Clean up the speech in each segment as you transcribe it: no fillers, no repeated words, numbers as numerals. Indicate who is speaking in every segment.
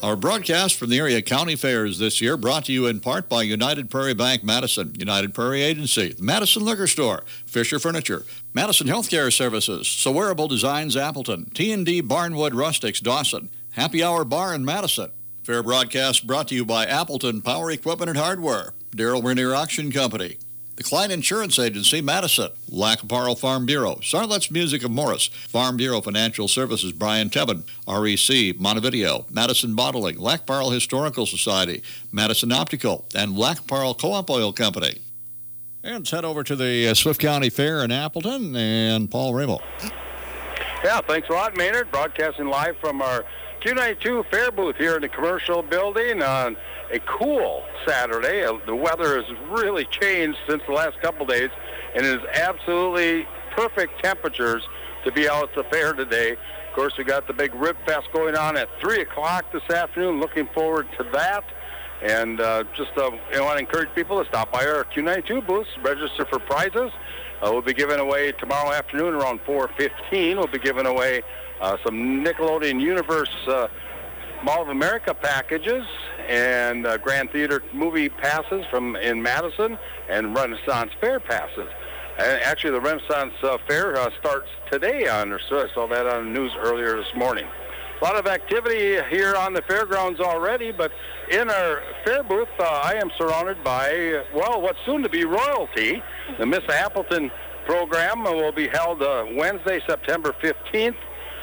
Speaker 1: Our broadcast from the area county fairs this year brought to you in part by United Prairie Bank Madison, United Prairie Agency, Madison Liquor Store, Fisher Furniture, Madison Healthcare Services, Wearable Designs Appleton, T&D Barnwood Rustics Dawson, Happy Hour Bar in Madison. Fair broadcast brought to you by Appleton Power Equipment and Hardware, Darrell Wernier Auction Company, the Klein Insurance Agency, Madison, Lac-Parle Farm Bureau, Sarlet's Music of Morris, Farm Bureau Financial Services, Brian Tebben, REC, Montevideo, Madison Bottling, Lac-Parle Historical Society, Madison Optical, and Lac-Parle Co-op Oil Company. And let's head over to the Swift County Fair in Appleton, and Paul Ramo.
Speaker 2: Yeah, thanks a lot, Maynard. Broadcasting live from our Q92 Fair booth here in the commercial building on a cool Saturday. The weather has really changed since the last couple days, and it is absolutely perfect temperatures to be out at the fair today. Of course, we got the big Rib Fest going on at 3 o'clock this afternoon. Looking forward to that. And I want to encourage people to stop by our Q92 booths, register for prizes. We'll be giving away tomorrow afternoon around 4:15. We'll be giving away some Nickelodeon Universe Mall of America packages and Grand Theater movie passes in Madison and Renaissance Fair passes. And actually, the Renaissance Fair starts today so I saw that on the news earlier this morning. A lot of activity here on the fairgrounds already, but in our fair booth, I am surrounded by, what's soon to be royalty. The Miss Appleton program will be held Wednesday, September 15th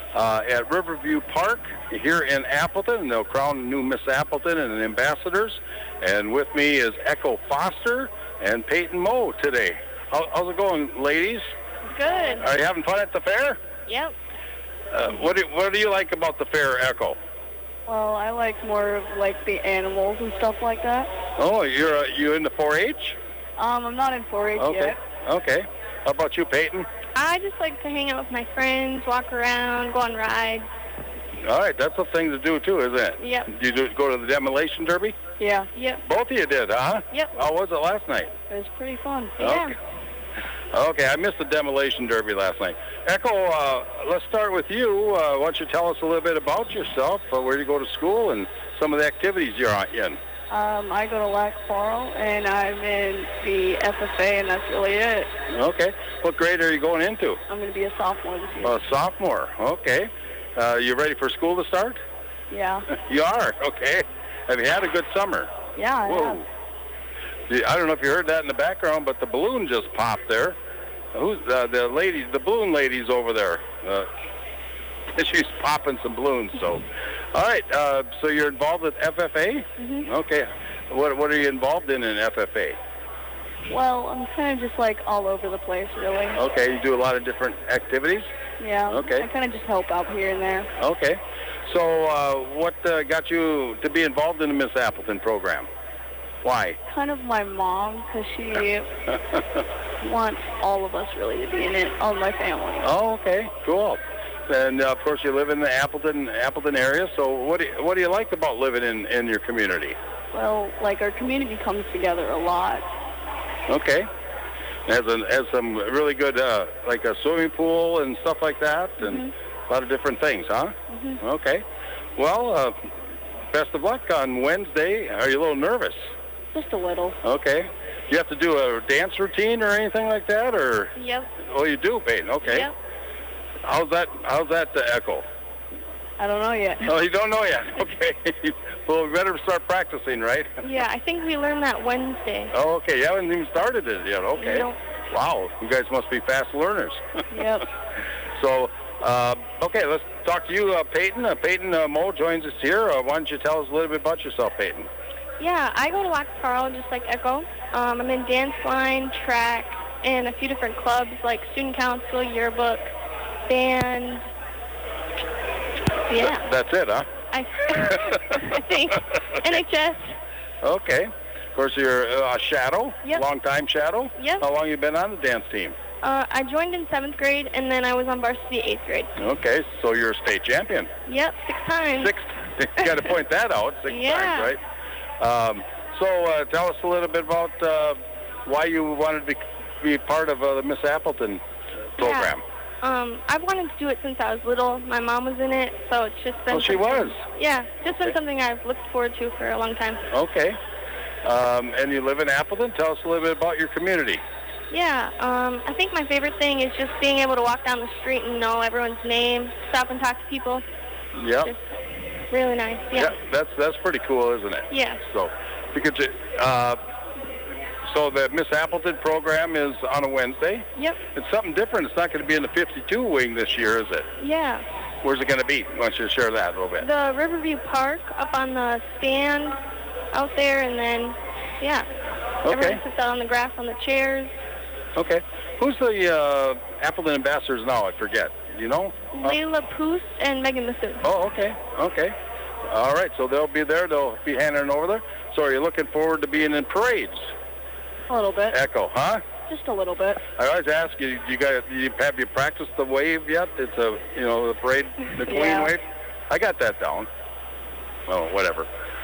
Speaker 2: at Riverview Park here in Appleton. They'll crown new Miss Appleton and ambassadors. And with me is Echo Foster and Peyton Moe today. How's it going, ladies?
Speaker 3: Good.
Speaker 2: Are you having fun at the fair?
Speaker 3: Yep.
Speaker 2: What do you like about the fair, Echo?
Speaker 3: Well, I like more of like the animals and stuff like that.
Speaker 2: Oh, you into 4-H?
Speaker 3: I'm not in 4-H yet.
Speaker 2: Okay. How about you, Peyton?
Speaker 3: I just like to hang out with my friends, walk around, go on rides.
Speaker 2: All right, that's a thing to do too, isn't it?
Speaker 3: Yep.
Speaker 2: You go to the demolition derby?
Speaker 3: Yeah. Yep.
Speaker 2: Both of you did, huh?
Speaker 3: Yep.
Speaker 2: How was it last night?
Speaker 3: It was pretty fun.
Speaker 2: Okay. Okay, I missed the demolition derby last night. Echo, let's start with you. Why don't you tell us a little bit about yourself, where you go to school, and some of the activities you're in.
Speaker 3: I go to Lac-Parle, and I'm in the FFA, and that's really it.
Speaker 2: Okay. What grade are you going into?
Speaker 3: I'm going to be a sophomore this year.
Speaker 2: A sophomore. Okay. You ready for school to start?
Speaker 3: Yeah.
Speaker 2: You are? Okay. Have you had a good summer?
Speaker 3: Yeah, I have.
Speaker 2: I don't know if you heard that in the background, but the balloon just popped there. Who's the ladies? The balloon ladies over there. She's popping some balloons. So, all right. So you're involved with FFA?
Speaker 3: Mm-hmm.
Speaker 2: Okay. What are you involved in FFA?
Speaker 3: Well, I'm kind of just like all over the place, really.
Speaker 2: Okay. You do a lot of different activities?
Speaker 3: Yeah.
Speaker 2: Okay.
Speaker 3: I kind of just help out here and there.
Speaker 2: Okay. So what got you to be involved in the Miss Appleton program? Why?
Speaker 3: Kind of my mom, because she wants all of us really to be in it, all my family.
Speaker 2: Oh, okay, cool. And of course, you live in the Appleton area. So, what do you like about living in your community?
Speaker 3: Well, like our community comes together a lot.
Speaker 2: Okay. Has some really good like a swimming pool and stuff like that, and a lot of different things, huh?
Speaker 3: Mm-hmm.
Speaker 2: Okay. Well, best of luck on Wednesday. Are you a little nervous?
Speaker 3: Just a little.
Speaker 2: Okay. You have to do a dance routine or anything like that, or?
Speaker 3: Yep.
Speaker 2: Oh, you do, Peyton. Okay.
Speaker 3: Yep.
Speaker 2: How's that to Echo?
Speaker 3: I don't know yet.
Speaker 2: Oh, you don't know yet? Okay. Well, we better start practicing, right?
Speaker 3: Yeah, I think we learned that Wednesday.
Speaker 2: Oh, okay. You haven't even started it yet. Okay.
Speaker 3: Nope.
Speaker 2: Wow. You guys must be fast learners.
Speaker 3: Yep.
Speaker 2: So, okay, let's talk to you, Peyton. Peyton Moe joins us here. Why don't you tell us a little bit about yourself, Peyton?
Speaker 3: Yeah, I go to Lac-Parle just like Echo. I'm in dance line, track, and a few different clubs like student council, yearbook, band. Yeah.
Speaker 2: That's it, huh?
Speaker 3: I think. NHS.
Speaker 2: Okay. Of course, you're a shadow,
Speaker 3: Yep.
Speaker 2: long-time shadow.
Speaker 3: Yep.
Speaker 2: How long you been on the dance team?
Speaker 3: I joined in 7th grade, and then I was on varsity 8th grade.
Speaker 2: Okay, so you're a state champion.
Speaker 3: Yep, 6 times.
Speaker 2: 6. You got to point that out. 6 times, right? So tell us a little bit about why you wanted to be part of the Miss Appleton program.
Speaker 3: I've wanted to do it since I was little. My mom was in it, so it's just been...
Speaker 2: Oh, she was?
Speaker 3: Yeah, just been something I've looked forward to for a long time.
Speaker 2: Okay. And you live in Appleton. Tell us a little bit about your community.
Speaker 3: Yeah, I think my favorite thing is just being able to walk down the street and know everyone's name, stop and talk to people.
Speaker 2: Yeah.
Speaker 3: Just really nice. Yeah.
Speaker 2: That's pretty cool, isn't it?
Speaker 3: Yeah.
Speaker 2: So, because so the Miss Appleton program is on a Wednesday.
Speaker 3: Yep.
Speaker 2: It's something different. It's not going to be in the 52 wing this year, is it?
Speaker 3: Yeah.
Speaker 2: Where's it going to be? Why don't you share that a little bit?
Speaker 3: The Riverview Park up on the stand out there, and then, yeah.
Speaker 2: Okay.
Speaker 3: Everyone sits out on the grass on the chairs.
Speaker 2: Okay. Who's the Appleton ambassadors now? I forget. Do you know?
Speaker 3: Layla Poose and Megan Massoud.
Speaker 2: Oh, okay. Okay. All right. So they'll be there. They'll be handing over there. So are you looking forward to being in parades?
Speaker 4: A little bit.
Speaker 2: Echo, huh?
Speaker 4: Just a little bit.
Speaker 2: I always ask you, have you practiced the wave yet? It's the parade, the Queen
Speaker 4: Yeah.
Speaker 2: wave. I got that down. Oh, whatever.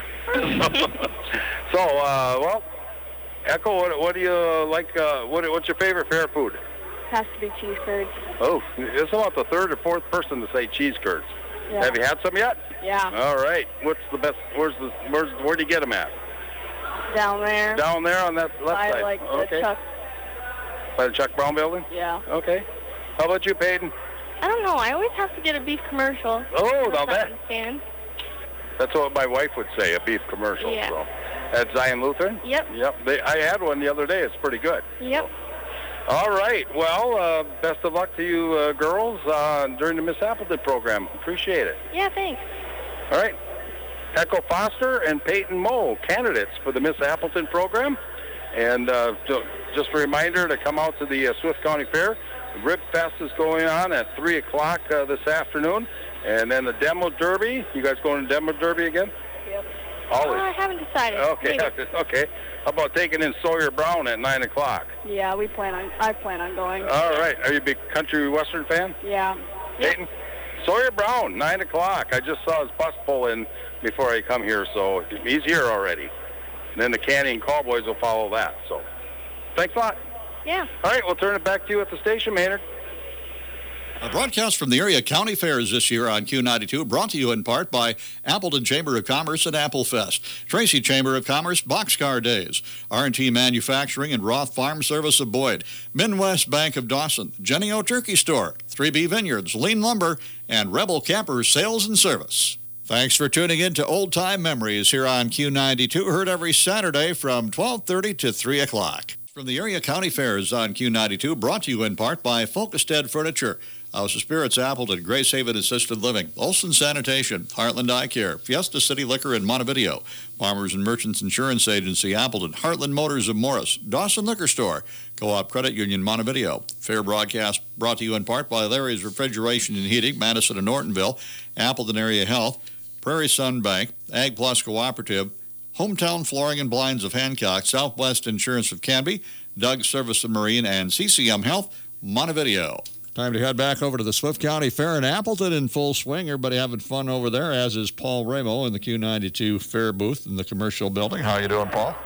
Speaker 2: So, well, Echo, what do you like? What's your favorite fair food?
Speaker 4: Has to be cheese curds.
Speaker 2: Oh, it's about the third or fourth person to say cheese curds.
Speaker 4: Yeah.
Speaker 2: Have you had some yet?
Speaker 4: Yeah.
Speaker 2: All right. What's the best? Where do you get them at?
Speaker 4: Down there.
Speaker 2: Down there on that left
Speaker 4: By,
Speaker 2: side.
Speaker 4: like,
Speaker 2: Okay.
Speaker 4: the Chuck.
Speaker 2: By the Chuck Brown building?
Speaker 4: Yeah.
Speaker 2: Okay. How about you, Peyton?
Speaker 3: I don't know. I always have to get a beef commercial.
Speaker 2: Oh, now
Speaker 3: I
Speaker 2: that.
Speaker 3: understand.
Speaker 2: That's what my wife would say, a beef commercial.
Speaker 3: Yeah.
Speaker 2: So. At Zion Lutheran?
Speaker 3: Yep.
Speaker 2: Yep. I had one the other day. It's pretty good.
Speaker 3: Yep.
Speaker 2: All right. Well, best of luck to you girls during the Miss Appleton program. Appreciate it.
Speaker 3: Yeah, thanks.
Speaker 2: All right. Echo Foster and Peyton Moe, candidates for the Miss Appleton program. And just a reminder to come out to the Swift County Fair. The Rib Fest is going on at 3 o'clock this afternoon. And then the Demo Derby. You guys going to Demo Derby again?
Speaker 4: Yep.
Speaker 2: Always.
Speaker 3: I haven't decided.
Speaker 2: Okay,
Speaker 3: Maybe.
Speaker 2: okay. How about taking in Sawyer Brown at 9 o'clock?
Speaker 4: Yeah, I plan on going.
Speaker 2: All right. Are you a big country western fan?
Speaker 4: Yeah.
Speaker 2: Peyton? Sawyer Brown, 9 o'clock. I just saw his bus pull in before I come here, so he's here already. And then the Canyon Cowboys will follow that. So thanks a lot.
Speaker 3: Yeah.
Speaker 2: All right, we'll turn it back to you at the station, Maynard.
Speaker 1: A broadcast from the area county fairs this year on Q92, brought to you in part by Appleton Chamber of Commerce and Applefest, Tracy Chamber of Commerce Boxcar Days, R&T Manufacturing and Roth Farm Service of Boyd, Midwest Bank of Dawson, Jenny O Turkey Store, 3B Vineyards, Lean Lumber, and Rebel Campers Sales and Service. Thanks for tuning in to Old Time Memories here on Q92, heard every Saturday from 12:30 to 3 o'clock. From the area county fairs on Q92, brought to you in part by Folkestead Furniture, House of Spirits Appleton, Grace Haven Assisted Living, Olson Sanitation, Heartland Eye Care, Fiesta City Liquor in Montevideo, Farmers and Merchants Insurance Agency Appleton, Heartland Motors of Morris, Dawson Liquor Store, Co-op Credit Union Montevideo. Fair broadcast brought to you in part by Larry's Refrigeration and Heating, Madison and Nortonville, Appleton Area Health, Prairie Sun Bank, Ag Plus Cooperative, Hometown Flooring and Blinds of Hancock, Southwest Insurance of Canby, Doug Service of Marine, and CCM Health, Montevideo. Time to head back over to the Swift County Fair in Appleton in full swing. Everybody having fun over there, as is Paul Ramo in the Q92 Fair booth in the commercial building. How you doing, Paul?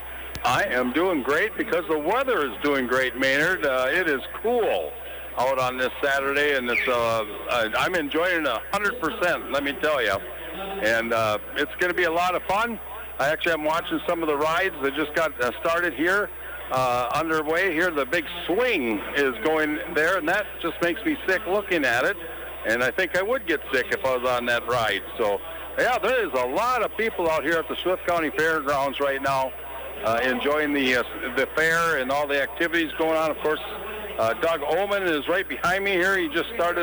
Speaker 2: I am doing great because the weather is doing great, Maynard. It is cool out on this Saturday, and it's I'm enjoying it 100%, let me tell you. And it's going to be a lot of fun. I actually am watching some of the rides that just got started here. Underway here. The big swing is going there, and that just makes me sick looking at it. And I think I would get sick if I was on that ride. So, yeah, there is a lot of people out here at the Swift County Fairgrounds right now enjoying the fair and all the activities going on. Of course, Doug Ullman is right behind me here. He just started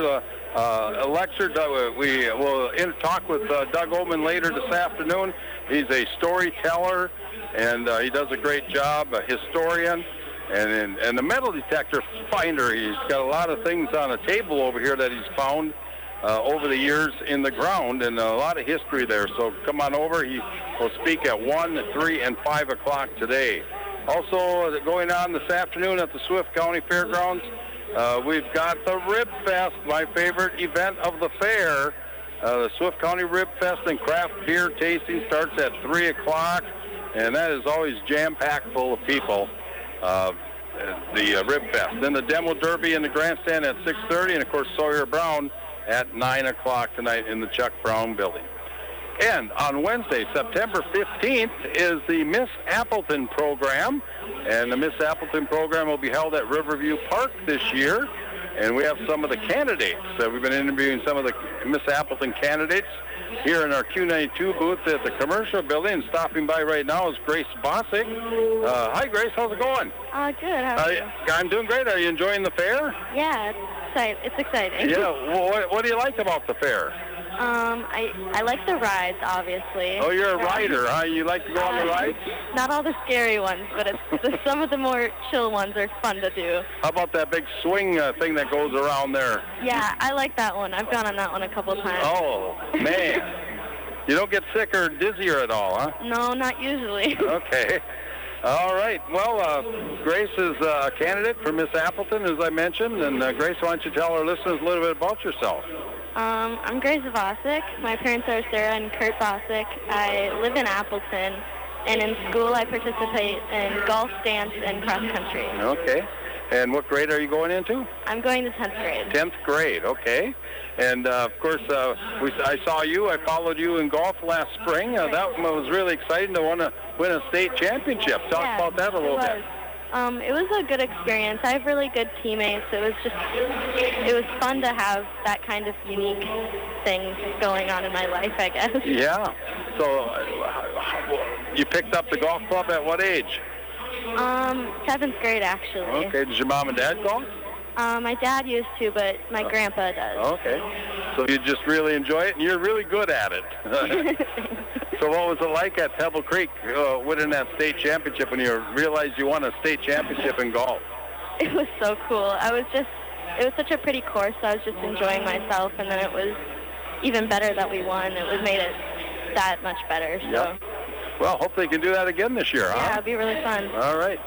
Speaker 2: a lecture. We will talk with Doug Ullman later this afternoon. He's a storyteller, and he does a great job, a historian, and the metal detector finder. He's got a lot of things on a table over here that he's found over the years in the ground, and a lot of history there. So come on over. He will speak at 1, 3, and 5 o'clock today. Also going on this afternoon at the Swift County Fairgrounds, we've got the Rib Fest, my favorite event of the fair. The Swift County Rib Fest and craft beer tasting starts at 3 o'clock. And that is always jam-packed full of people. the Rib Fest. Then the Demo Derby in the grandstand at 6:30, and of course Sawyer Brown at 9 o'clock tonight in the Chuck Brown building. And on Wednesday, September 15th, is the Miss Appleton program. And the Miss Appleton program will be held at Riverview Park this year. And we have some of the candidates. We've been interviewing some of the Miss Appleton candidates here in our Q92 booth at the commercial building. And stopping by right now is Grace Bosick. Hi, Grace. How's it going?
Speaker 3: Good. How are you?
Speaker 2: I'm doing great. Are you enjoying the fair?
Speaker 3: Yeah, it's exciting.
Speaker 2: Yeah. Well, what do you like about the fair?
Speaker 3: I like the rides, obviously.
Speaker 2: Oh, you're a rider, huh? You like to go on the rides?
Speaker 3: Not all the scary ones, but some of the more chill ones are fun to do.
Speaker 2: How about that big swing thing that goes around there?
Speaker 3: Yeah, I like that one. I've gone on that one a couple times.
Speaker 2: Oh, man. You don't get sick or dizzier at all, huh?
Speaker 3: No, not usually.
Speaker 2: Okay. All right. Well, Grace is a candidate for Miss Appleton, as I mentioned. And, Grace, why don't you tell our listeners a little bit about yourself?
Speaker 3: I'm Grace Bosick. My parents are Sarah and Kurt Bosick. I live in Appleton, and in school I participate in golf, dance, and cross country.
Speaker 2: Okay. And what grade are you going into?
Speaker 3: I'm going to 10th grade.
Speaker 2: 10th grade, okay. And, of course, I saw you. I followed you in golf last spring. That was really exciting to win a state championship. Talk about that a little bit.
Speaker 3: It was a good experience. I have really good teammates. It was fun to have that kind of unique thing going on in my life, I guess.
Speaker 2: Yeah. So you picked up the golf club at what age?
Speaker 3: 7th grade, actually.
Speaker 2: Okay. Did your mom and dad golf?
Speaker 3: My dad used to, but my grandpa does.
Speaker 2: Okay. So you just really enjoy it, and you're really good at it. So what was it like at Pebble Creek winning that state championship when you realized you won a state championship in golf?
Speaker 3: It was so cool. It was such a pretty course, so I was just enjoying myself, and then it was even better that we won. It made it that much better. So.
Speaker 2: Yep. Well, hopefully you can do that again this year, huh?
Speaker 3: Yeah, it'll be really fun.
Speaker 2: All right.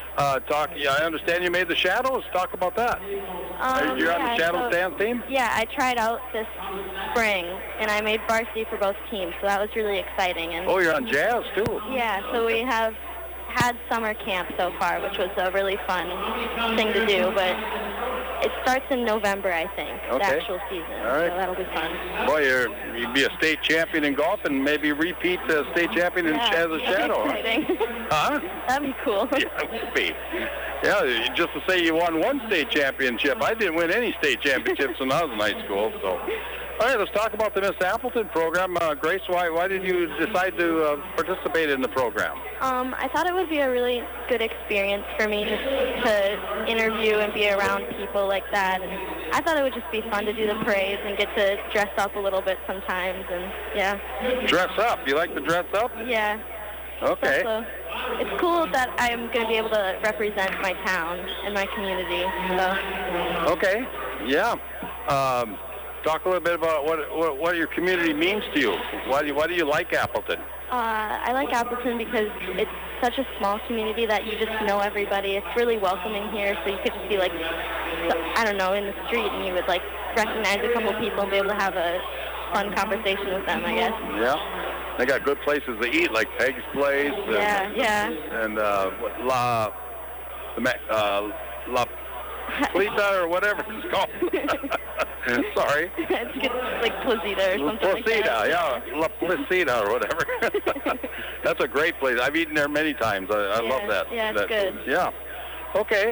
Speaker 2: I understand you made the Shadows. Talk about that. You're on the Shadows dance team?
Speaker 3: Yeah, I tried out this spring, and I made varsity for both teams, so that was really exciting. And
Speaker 2: you're on jazz, too.
Speaker 3: Yeah, so we have had summer camp so far, which was a really fun thing to do, but it starts in November, I think, the actual season.
Speaker 2: All right.
Speaker 3: So that'll be fun.
Speaker 2: Boy, you'd be a state champion in golf and maybe repeat the state champion as a Shadow.
Speaker 3: Exciting.
Speaker 2: Huh?
Speaker 3: That'd be cool.
Speaker 2: Yeah, it would be. Yeah, just to say you won one state championship. I didn't win any state championships when I was in high school, so... All right, let's talk about the Miss Appleton program. Grace, why did you decide to participate in the program?
Speaker 3: I thought it would be a really good experience for me just to interview and be around people like that. And I thought it would just be fun to do the parades and get to dress up a little bit sometimes. And yeah.
Speaker 2: Dress up? You like to dress up?
Speaker 3: Yeah.
Speaker 2: Okay.
Speaker 3: So it's cool that I'm going to be able to represent my town and my community. So.
Speaker 2: Okay. Yeah. Talk a little bit about what your community means to you. Why do you like Appleton?
Speaker 3: I like Appleton because it's such a small community that you just know everybody. It's really welcoming here, so you could just be like, I don't know, in the street, and you would like recognize a couple people and be able to have a fun conversation with them, I guess.
Speaker 2: Yeah. They got good places to eat, like Peg's Place. And La Plita or whatever it's called. Sorry.
Speaker 3: It's like Placida or something
Speaker 2: Placida,
Speaker 3: like that.
Speaker 2: yeah. La Placida or whatever. That's a great place. I've eaten there many times. I love that.
Speaker 3: Yeah, it's good.
Speaker 2: Yeah. Okay.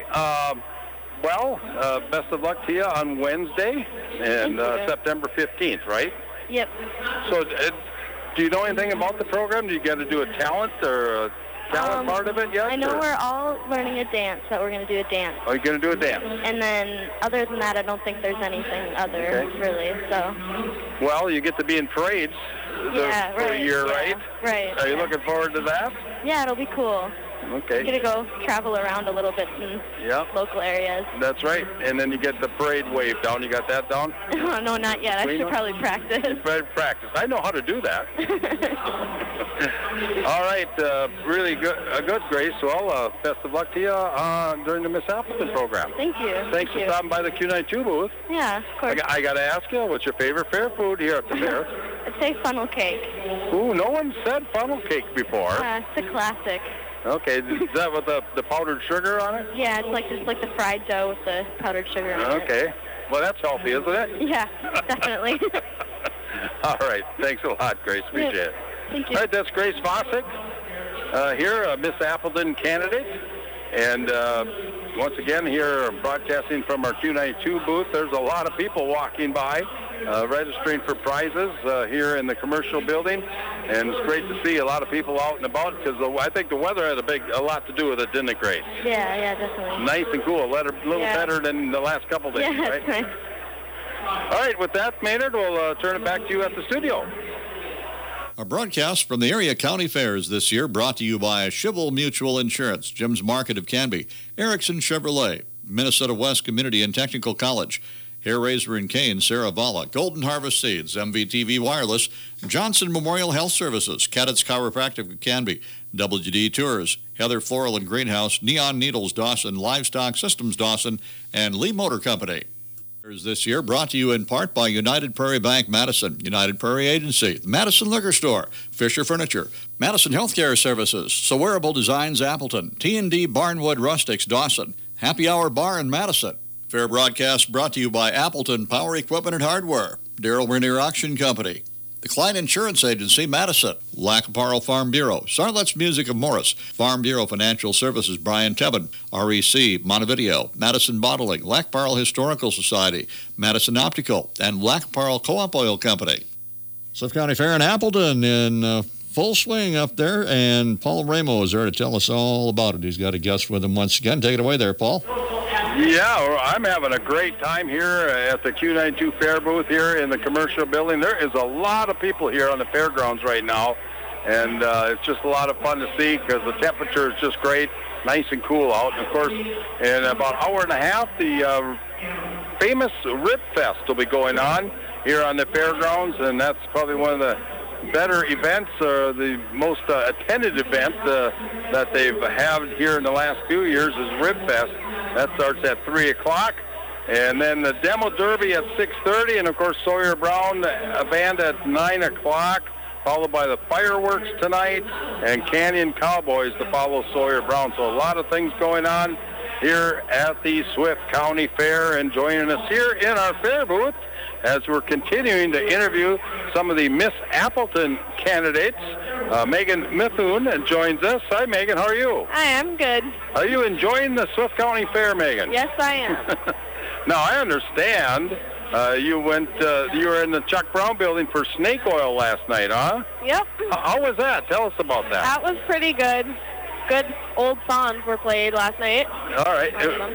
Speaker 2: Best of luck to you on Wednesday and September 15th, right?
Speaker 3: Yep.
Speaker 2: So do you know anything about the program? Do you got to do a talent or a talent part of it yet?
Speaker 3: I know we're all learning a dance, that we're going to do a dance.
Speaker 2: Oh, you're going to do a dance?
Speaker 3: And then, other than that, I don't think there's anything other, really, so.
Speaker 2: Well, you get to be in parades for a year, right?
Speaker 3: Right.
Speaker 2: Are you looking forward to that?
Speaker 3: Yeah, it'll be cool.
Speaker 2: Okay.
Speaker 3: I'm going to go travel around a little bit in local areas.
Speaker 2: That's right. And then you get the parade wave down. You got that down?
Speaker 3: Oh, no, not yet. I should probably practice.
Speaker 2: Practice. I know how to do that. All right. Really good, Grace. Well, best of luck to you during the Miss Appleton program.
Speaker 3: Thank you.
Speaker 2: Thanks for stopping by the Q92 booth.
Speaker 3: Yeah, of course.
Speaker 2: I got to ask you, what's your favorite fair food here at the fair?
Speaker 3: I'd say funnel cake.
Speaker 2: Ooh, no one said funnel cake before.
Speaker 3: It's a classic.
Speaker 2: Okay, is that with the powdered sugar on it?
Speaker 3: Yeah, it's like just like the fried dough with the powdered sugar in it.
Speaker 2: Okay. Well, that's healthy, isn't it?
Speaker 3: Yeah, definitely.
Speaker 2: All right. Thanks a lot, Grace. Appreciate it.
Speaker 3: Thank you.
Speaker 2: All right, that's Grace Fossick here, Miss Appleton candidate. And once again, here broadcasting from our Q92 booth, there's a lot of people walking by, registering for prizes here in the commercial building. And it's great to see a lot of people out and about because I think the weather had a lot to do with it, didn't it, Grace?
Speaker 3: Yeah, definitely.
Speaker 2: Nice and cool, a little better than the last couple days,
Speaker 3: Yeah,
Speaker 2: right?
Speaker 3: that's nice.
Speaker 2: All right, with that, Maynard, we'll turn it back to you at the studio.
Speaker 1: A broadcast from the area county fairs this year brought to you by Schivel Mutual Insurance, Jim's Market of Canby, Erickson Chevrolet, Minnesota West Community and Technical College, Hair Razor and Cane, Sarah Vala, Golden Harvest Seeds, MVTV Wireless, Johnson Memorial Health Services, Cadets Chiropractic of Canby, WD Tours, Heather Floral and Greenhouse, Neon Needles Dawson, Livestock Systems Dawson, and Lee Motor Company. This year brought to you in part by United Prairie Bank Madison, United Prairie Agency, the Madison Liquor Store, Fisher Furniture, Madison Healthcare Services, Wearable Designs Appleton, T&D Barnwood Rustics Dawson, Happy Hour Bar in Madison. Fair broadcast brought to you by Appleton Power Equipment and Hardware, Darrell Rainier Auction Company, the Klein Insurance Agency, Madison, Lac-Parle Farm Bureau, Sarlet's Music of Morris, Farm Bureau Financial Services, Brian Tebben, REC, Montevideo, Madison Bottling, Lac-Parle Historical Society, Madison Optical, and Lac-Parle Co-op Oil Company. Swift County Fair in Appleton in full swing up there, and Paul Ramo is there to tell us all about it. He's got a guest with him once again. Take it away there, Paul.
Speaker 2: Yeah, I'm having a great time here at the Q92 Fair booth here in the commercial building. There is a lot of people here on the fairgrounds right now, and it's just a lot of fun to see because the temperature is just great, nice and cool out. And, of course, in about an hour and a half, the famous Rib Fest will be going on here on the fairgrounds, and that's probably one of the better events, the most attended event that they've had here in the last few years is Rib Fest. That starts at 3 o'clock. And then the Demo Derby at 6:30. And, of course, Sawyer Brown band at 9 o'clock, followed by the fireworks tonight and Canyon Cowboys to follow Sawyer Brown. So a lot of things going on here at the Swift County Fair. And joining us here in our fair booth as we're continuing to interview some of the Miss Appleton candidates. Megan Mithun joins us. Hi, Megan. How are you?
Speaker 4: Hi, I'm good.
Speaker 2: Are you enjoying the Swift County Fair, Megan?
Speaker 4: Yes, I am.
Speaker 2: Now, I understand you were in the Chuck Brown building for snake oil last night, huh?
Speaker 4: Yep.
Speaker 2: How was that? Tell us about that.
Speaker 4: That was pretty good. Good old songs were played last night.
Speaker 2: All right.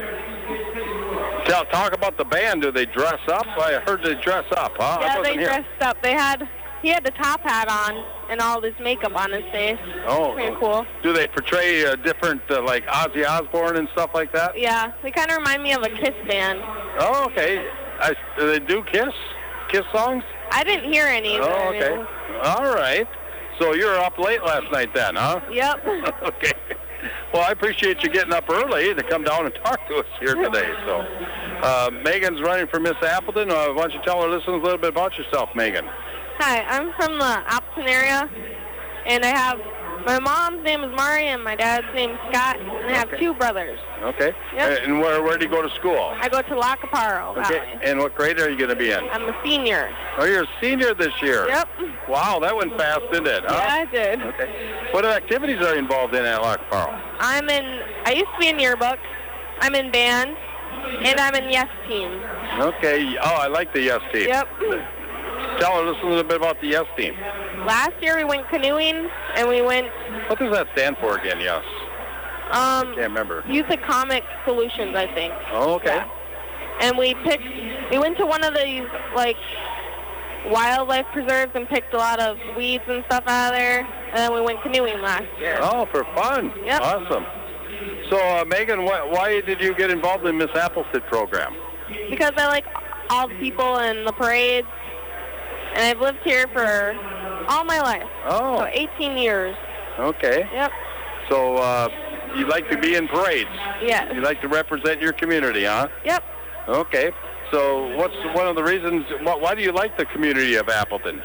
Speaker 2: Talk about the band. Do they dress up? I heard they dress up, huh?
Speaker 4: Yeah, they dressed up. He had the top hat on and all this makeup on his face.
Speaker 2: Oh.
Speaker 4: Pretty cool.
Speaker 2: Do they portray different, like Ozzy Osbourne and stuff like that?
Speaker 4: Yeah, they kind of remind me of a Kiss band.
Speaker 2: Oh, okay. Do they do Kiss songs?
Speaker 4: I didn't hear any.
Speaker 2: Oh, okay. All right. So you were up late last night then, huh?
Speaker 4: Yep.
Speaker 2: Okay. Well, I appreciate you getting up early to come down and talk to us here today. So, Megan's running for Miss Appleton. Why don't you tell our listeners a little bit about yourself, Megan?
Speaker 4: Hi, I'm from the Appleton area, and I have my mom's name is Mari and my dad's name is Scott, and I have two brothers.
Speaker 2: Okay.
Speaker 4: Yep.
Speaker 2: And where do you go to school?
Speaker 4: I go to Lac-Parle Valley.
Speaker 2: Okay. And what grade are you going to be in?
Speaker 4: I'm a senior.
Speaker 2: Oh, you're a senior this year.
Speaker 4: Yep.
Speaker 2: Wow, that went fast, didn't it? Huh?
Speaker 4: Yeah, I did.
Speaker 2: Okay. What activities are you involved in at Lac-Parle?
Speaker 4: I used to be in yearbook. I'm in band, and I'm in Yes Team.
Speaker 2: Okay. Oh, I like the Yes Team.
Speaker 4: Yep.
Speaker 2: Tell us a little bit about the Yes Team.
Speaker 4: Last year we went canoeing, and we went...
Speaker 2: What does that stand for again, Yes? I can't remember.
Speaker 4: Youth Economic Solutions, I think.
Speaker 2: Oh, okay.
Speaker 4: Yeah. And we went to one of these, like, wildlife preserves and picked a lot of weeds and stuff out of there, and then we went canoeing last year.
Speaker 2: Oh, for fun.
Speaker 4: Yep.
Speaker 2: Awesome. So, Megan, why did you get involved in Miss Appleton program?
Speaker 4: Because I like all the people and the parades, and I've lived here for all my life.
Speaker 2: Oh.
Speaker 4: So 18 years.
Speaker 2: Okay.
Speaker 4: Yep.
Speaker 2: So, you like to be in parades?
Speaker 4: Yes.
Speaker 2: You like to represent your community, huh?
Speaker 4: Yep.
Speaker 2: Okay. So what's one of the reasons, why do you like the community of Appleton?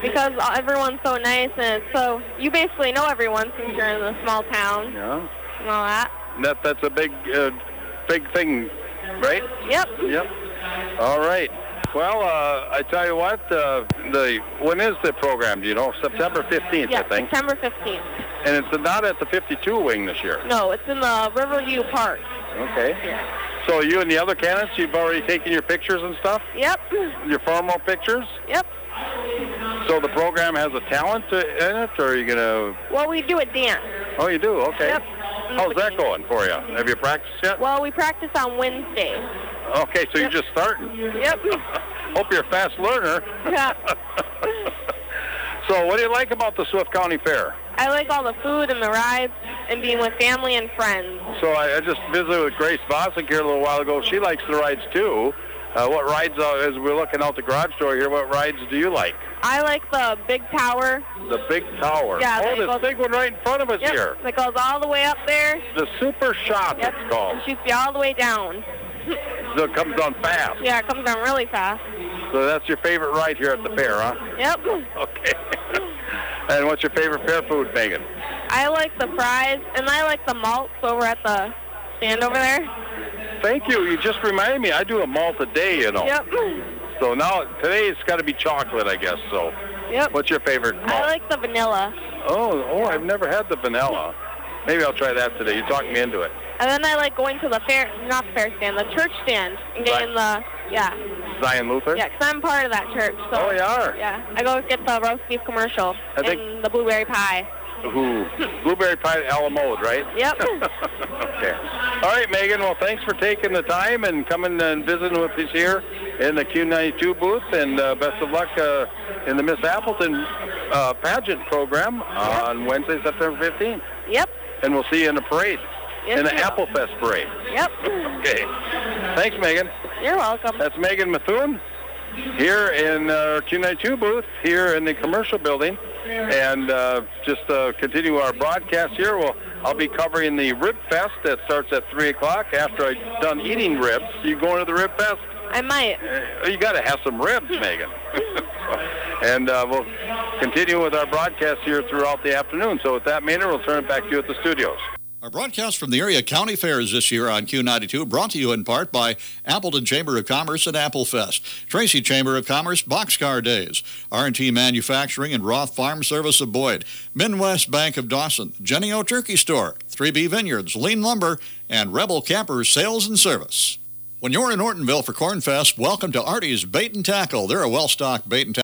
Speaker 4: because everyone's so nice, and so you basically know everyone since you're in a small town.
Speaker 2: Yeah.
Speaker 4: And all that.
Speaker 2: That's a big thing, right?
Speaker 4: Yep.
Speaker 2: Yep. All right. Well, I tell you what, when is the program? Do you know? September 15th,
Speaker 4: Yeah,
Speaker 2: I think.
Speaker 4: September 15th.
Speaker 2: And it's not at the 52 wing this year.
Speaker 4: No, it's in the Riverview Park.
Speaker 2: Okay.
Speaker 4: Yeah.
Speaker 2: So you and the other candidates, you've already taken your pictures and stuff?
Speaker 4: Yep.
Speaker 2: Your formal pictures?
Speaker 4: Yep.
Speaker 2: So the program has a talent in it, or are you going to...
Speaker 4: Well, we do a dance.
Speaker 2: Oh, you do? Okay.
Speaker 4: Yep.
Speaker 2: How's that going for you? Have you practiced yet?
Speaker 4: Well, we practice on Wednesday.
Speaker 2: Okay, so you're just starting.
Speaker 4: Yep.
Speaker 2: Hope you're a fast learner.
Speaker 4: Yeah.
Speaker 2: So what do you like about the Swift County Fair?
Speaker 4: I like all the food and the rides and being with family and friends.
Speaker 2: So I just visited with Grace Bosick here a little while ago. She likes the rides too. What rides, as we're looking out the garage door here, what rides do you like?
Speaker 4: I like the big tower.
Speaker 2: The big tower.
Speaker 4: Yeah,
Speaker 2: oh, this big one right in front of us here.
Speaker 4: It goes all the way up there.
Speaker 2: The Super Shot,
Speaker 4: Yep.
Speaker 2: it's called.
Speaker 4: And shoots you all the way down.
Speaker 2: So it comes on fast.
Speaker 4: Yeah, it comes down really fast.
Speaker 2: So that's your favorite ride here at the fair, huh?
Speaker 4: Yep.
Speaker 2: Okay. And what's your favorite fair food, Megan?
Speaker 4: I like the fries, and I like the malts over at the stand over there.
Speaker 2: Thank you. You just reminded me. I do a malt a day, you know.
Speaker 4: Yep.
Speaker 2: So now, today it's got to be chocolate, I guess, so.
Speaker 4: Yep.
Speaker 2: What's your favorite malt?
Speaker 4: I like the vanilla.
Speaker 2: Oh, I've never had the vanilla. Maybe I'll try that today. You talked me into it.
Speaker 4: And then I like going to the fair, not the fair stand, the church stand, and getting
Speaker 2: Zion Luther?
Speaker 4: Yeah, because I'm part of that church. So,
Speaker 2: Oh, you are?
Speaker 4: Yeah, I go get the roast beef commercial and the blueberry pie.
Speaker 2: Ooh, blueberry pie a la mode, right?
Speaker 4: Yep.
Speaker 2: Okay. All right, Megan. Well, thanks for taking the time and coming and visiting with us here in the Q92 booth, and best of luck in the Miss Appleton pageant program on Wednesday, September 15th.
Speaker 4: Yep.
Speaker 2: And we'll see you in the parade,
Speaker 4: Yes,
Speaker 2: in the
Speaker 4: you will.
Speaker 2: Applefest parade.
Speaker 4: Yep.
Speaker 2: Okay. Thanks, Megan.
Speaker 4: You're welcome.
Speaker 2: That's Megan Methuen here in our Q92 booth here in the commercial building. And just continue our broadcast here. I'll be covering the Rib Fest that starts at 3 o'clock after I'm done eating ribs. You going to the Rib Fest?
Speaker 4: I might.
Speaker 2: You got to have some ribs, Megan. And we'll continue with our broadcast here throughout the afternoon. So with that, Maynard, we'll turn it back to you at the studios.
Speaker 1: Our broadcast from the area county fairs this year on Q92 brought to you in part by Appleton Chamber of Commerce and Applefest, Tracy Chamber of Commerce Boxcar Days, R&T Manufacturing and Roth Farm Service of Boyd, Midwest Bank of Dawson, Jenny O Turkey Store, 3B Vineyards, Lean Lumber, and Rebel Campers Sales and Service. When you're in Ortonville for Corn Fest, welcome to Artie's Bait and Tackle. They're a well-stocked bait and tackle